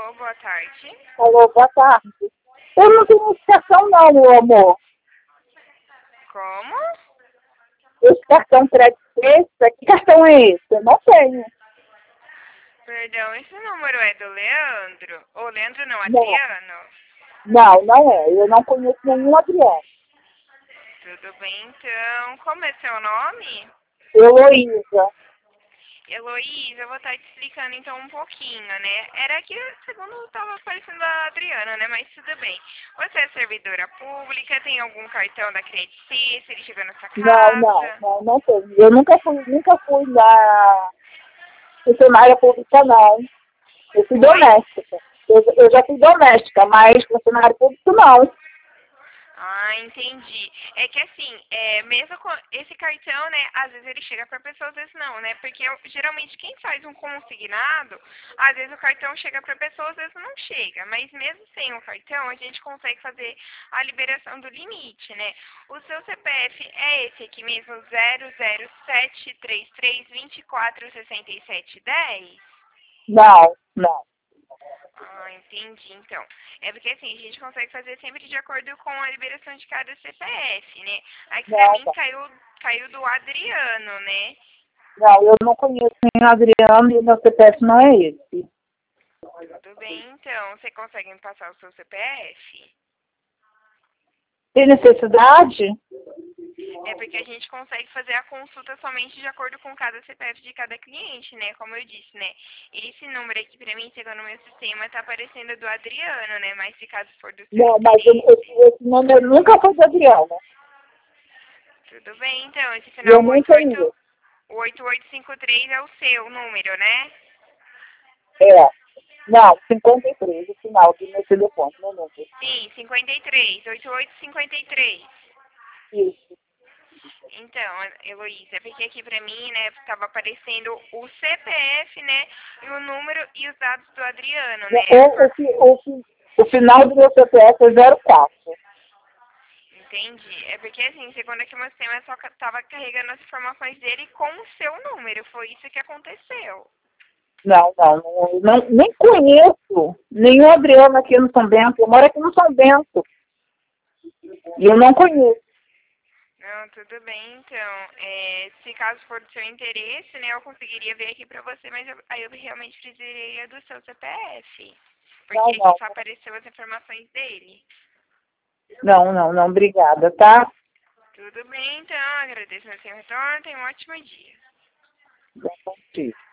Alô, boa tarde. Alô, boa tarde. Eu não tenho esse cartão não, meu amor. Como? Esse cartão crédito extra, que cartão é esse? Eu não tenho. Perdão, esse número é do Leandro? Ou Leandro não, Não, Adriano? não é. Eu não conheço nenhum Adriano. Tudo bem, então. Como é seu nome? Heloísa. Heloísa, eu vou estar te explicando então um pouquinho, né? Era que segundo estava aparecendo a Adriana, né? Mas tudo bem. Você é servidora pública, tem algum cartão da Credit Suisse, ele chegou na sua casa? Não tenho. Eu nunca fui na funcionária pública, não. Eu fui Oi? doméstica. Eu já fui doméstica, mas funcionária pública não. Ah, entendi. É que assim, mesmo com esse cartão, né, às vezes ele chega para pessoa, às vezes não, né? Porque geralmente quem faz um consignado, às vezes o cartão chega para pessoa, às vezes não chega. Mas mesmo sem o cartão, a gente consegue fazer a liberação do limite, né? O seu CPF é esse aqui mesmo, 00733246710? Não. Ah, entendi. Então, é porque assim, a gente consegue fazer sempre de acordo com a liberação de cada CPF, né? Aqui pra Não, mim não. caiu do Adriano, né? Não, eu não conheço nenhum Adriano e o meu CPF não é esse. Tudo bem, então. Você consegue me passar o seu CPF? Tem necessidade? É porque a gente consegue fazer a consulta somente de acordo com cada CPF de cada cliente, né? Como eu disse, né? Esse número aqui pra mim, chegando no meu sistema, tá aparecendo do Adriano, né? Mas se caso for do seu Não, mas interesse. esse número nunca foi de Adriana. Tudo bem, então. Esse E eu final nem conheço. 8853 é o seu número, né? É. Não, 53, o final do meu telefone, meu número. Sim, 53, 8853. Isso. Então, Heloísa, é porque aqui pra mim, né, tava aparecendo o CPF, né, e o número e os dados do Adriano, né? O final do meu CPF é 04. Entendi. É porque, assim, segundo aqui o meu sistema, só tava carregando as informações dele com o seu número. Foi isso que aconteceu. Nem conheço nenhum Adriano aqui no São Bento. Eu moro aqui no São Bento. E eu não conheço. Não, tudo bem, então. Se caso for do seu interesse, né, eu conseguiria ver aqui pra você, mas aí eu realmente precisaria do seu CPF. Porque aqui Não. só apareceu as informações dele. Não, obrigada, tá? Tudo bem, então. Agradeço o seu retorno. Tenha um ótimo dia. Bom dia.